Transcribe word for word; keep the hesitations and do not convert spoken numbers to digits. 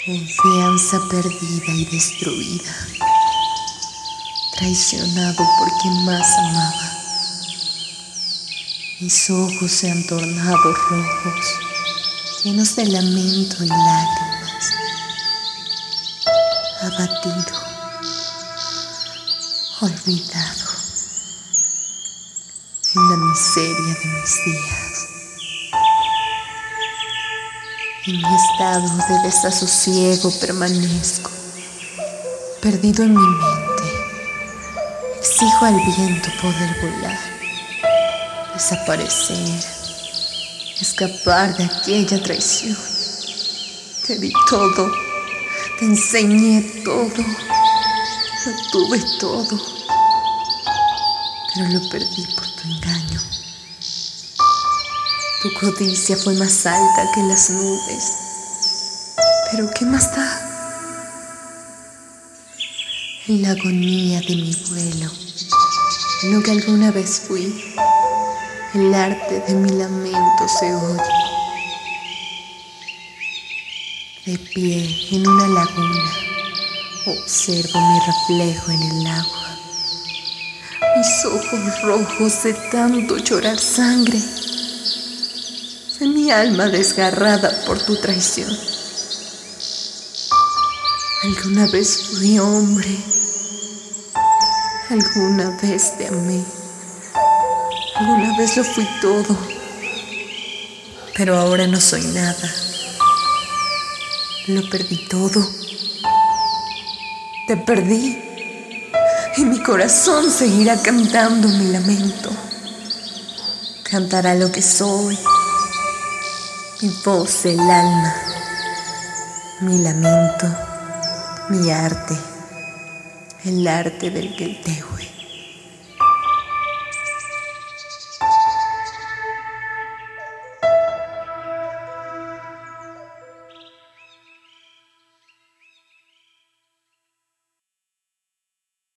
Confianza perdida y destruida, traicionado por quien más amaba. Mis ojos se han tornado rojos, llenos de lamento y lágrimas. Abatido, olvidado, en la miseria de mis días. En mi estado de desasosiego permanezco, perdido en mi mente. Exijo al viento poder volar, desaparecer, escapar de aquella traición. Te di todo, te enseñé todo, lo tuve todo, pero lo perdí por tu engaño. Tu codicia fue más alta que las nubes, pero ¿qué más da? En la agonía de mi vuelo, en lo que alguna vez fui, el arte de mi lamento se oye. De pie en una laguna, observo mi reflejo en el agua. Mis ojos rojos de tanto llorar sangre, de mi alma desgarrada por tu traición. Alguna vez fui hombre, alguna vez te amé, alguna vez lo fui todo, pero ahora no soy nada. Lo perdí todo, te perdí, y mi corazón seguirá cantando mi lamento. Cantará lo que soy, mi voz del alma, mi lamento, mi arte, el arte del Quehetehue.